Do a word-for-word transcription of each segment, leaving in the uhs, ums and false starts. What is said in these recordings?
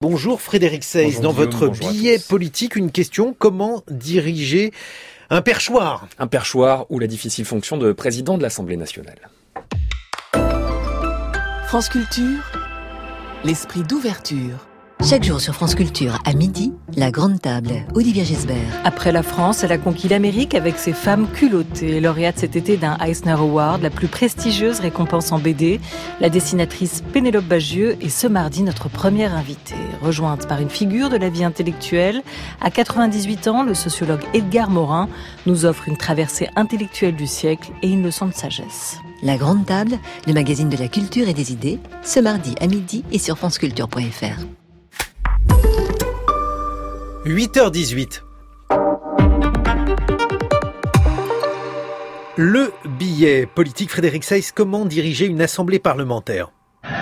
Bonjour Frédéric Seyss, bonjour dans Guillaume, votre bonjour billet politique, une question, comment diriger un perchoir ? Un perchoir ou la difficile fonction de président de l'Assemblée nationale. France Culture, l'esprit d'ouverture. Chaque jour sur France Culture, à midi, la grande table, Olivier Gisbert. Après la France, elle a conquis l'Amérique avec ses femmes culottées. Lauréate cet été d'un Eisner Award, la plus prestigieuse récompense en B D. La dessinatrice Pénélope Bagieux est ce mardi notre première invitée. Rejointe par une figure de la vie intellectuelle, à quatre-vingt-dix-huit ans, le sociologue Edgar Morin nous offre une traversée intellectuelle du siècle et une leçon de sagesse. La grande table, le magazine de la culture et des idées, ce mardi à midi et sur franceculture point f r. huit heures dix-huit. Le billet politique, Frédéric Seyss, comment diriger une assemblée parlementaire ?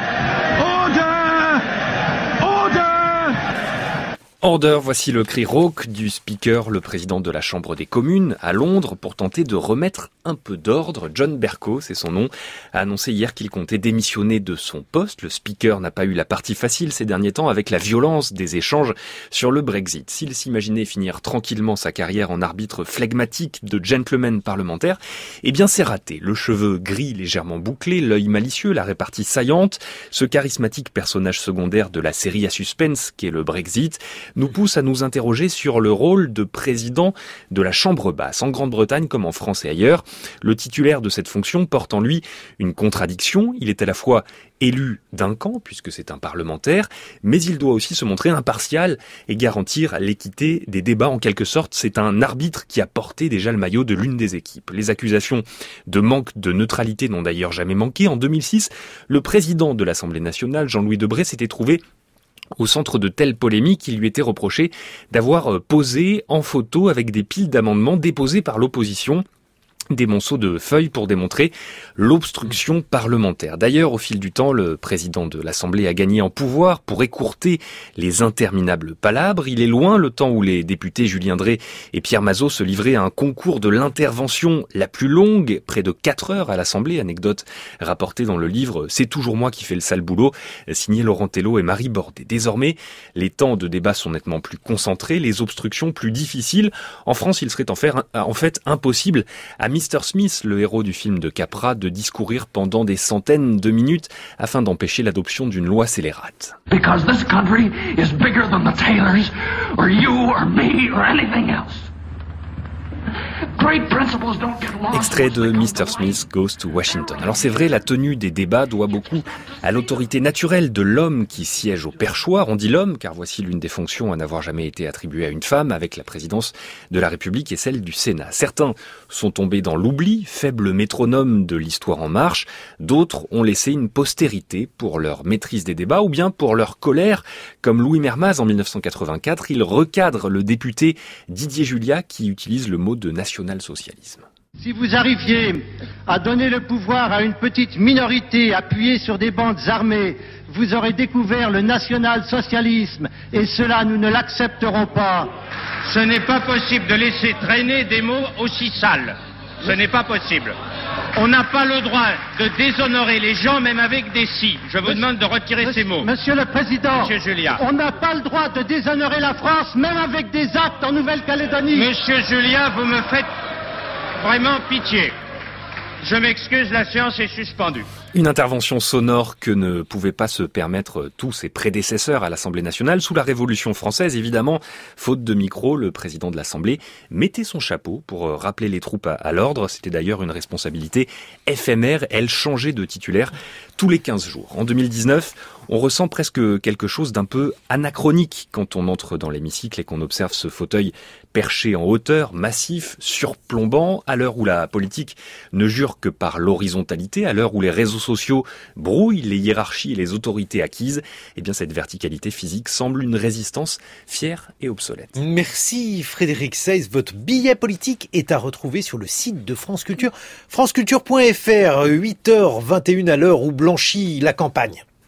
Order, voici le cri rauque du speaker, le président de la Chambre des communes, à Londres, pour tenter de remettre un peu d'ordre. John Bercow, c'est son nom, a annoncé hier qu'il comptait démissionner de son poste. Le speaker n'a pas eu la partie facile ces derniers temps avec la violence des échanges sur le Brexit. S'il s'imaginait finir tranquillement sa carrière en arbitre flegmatique de gentleman parlementaire, eh bien c'est raté. Le cheveu gris légèrement bouclé, l'œil malicieux, la répartie saillante, ce charismatique personnage secondaire de la série à suspense qu'est le Brexit, nous pousse à nous interroger sur le rôle de président de la Chambre basse. En Grande-Bretagne comme en France et ailleurs, le titulaire de cette fonction porte en lui une contradiction. Il est à la fois élu d'un camp, puisque c'est un parlementaire, mais il doit aussi se montrer impartial et garantir l'équité des débats. En quelque sorte, c'est un arbitre qui a porté déjà le maillot de l'une des équipes. Les accusations de manque de neutralité n'ont d'ailleurs jamais manqué. En deux mille six, le président de l'Assemblée nationale, Jean-Louis Debré, s'était trouvé au centre de telles polémiques, il lui était reproché d'avoir posé en photo avec des piles d'amendements déposés par l'opposition, des monceaux de feuilles pour démontrer l'obstruction parlementaire. D'ailleurs, au fil du temps, le président de l'Assemblée a gagné en pouvoir pour écourter les interminables palabres. Il est loin le temps où les députés Julien Drey et Pierre Mazeaud se livraient à un concours de l'intervention la plus longue, près de quatre heures à l'Assemblée, anecdote rapportée dans le livre « C'est toujours moi qui fais le sale boulot », signé Laurent Tello et Marie Bordet. Désormais, les temps de débat sont nettement plus concentrés, les obstructions plus difficiles. En France, il serait en fait impossible à mister Smith, le héros du film de Capra, de discourir pendant des centaines de minutes afin d'empêcher l'adoption d'une loi scélérate. Because this country is bigger than the Taylors, or you, or me, or anything else. Extrait de mister Smith Goes to Washington. Alors c'est vrai, la tenue des débats doit beaucoup à l'autorité naturelle de l'homme qui siège au perchoir. On dit l'homme car voici l'une des fonctions à n'avoir jamais été attribuée à une femme avec la présidence de la République et celle du Sénat. Certains sont tombés dans l'oubli, faible métronome de l'histoire en marche. D'autres ont laissé une postérité pour leur maîtrise des débats ou bien pour leur colère. Comme Louis Mermaz en dix-neuf cent quatre-vingt-quatre, il recadre le député Didier Julia qui utilise le mot de national-socialisme. Si vous arriviez à donner le pouvoir à une petite minorité appuyée sur des bandes armées, vous aurez découvert le national-socialisme et cela, nous ne l'accepterons pas. Ce n'est pas possible de laisser traîner des mots aussi sales. Ce n'est pas possible. On n'a pas le droit de déshonorer les gens, même avec des si. Je vous demande de retirer Monsieur, ces mots. Monsieur le Président, Monsieur Julia. On n'a pas le droit de déshonorer la France, même avec des actes en Nouvelle-Calédonie. Monsieur Julia, vous me faites vraiment pitié. Je m'excuse, la séance est suspendue. Une intervention sonore que ne pouvaient pas se permettre tous ses prédécesseurs à l'Assemblée nationale. Sous la Révolution française, évidemment, faute de micro, le président de l'Assemblée mettait son chapeau pour rappeler les troupes à, à l'ordre. C'était d'ailleurs une responsabilité éphémère. Elle changeait de titulaire tous les quinze jours. En deux mille dix-neuf, on ressent presque quelque chose d'un peu anachronique quand on entre dans l'hémicycle et qu'on observe ce fauteuil perché en hauteur, massif, surplombant, à l'heure où la politique ne jure que par l'horizontalité, à l'heure où les réseaux sociaux brouillent les hiérarchies et les autorités acquises, eh bien cette verticalité physique semble une résistance fière et obsolète. Merci Frédéric Seyss. Votre billet politique est à retrouver sur le site de France Culture, franceculture point f r, huit heures vingt et une à l'heure où blanchit la campagne.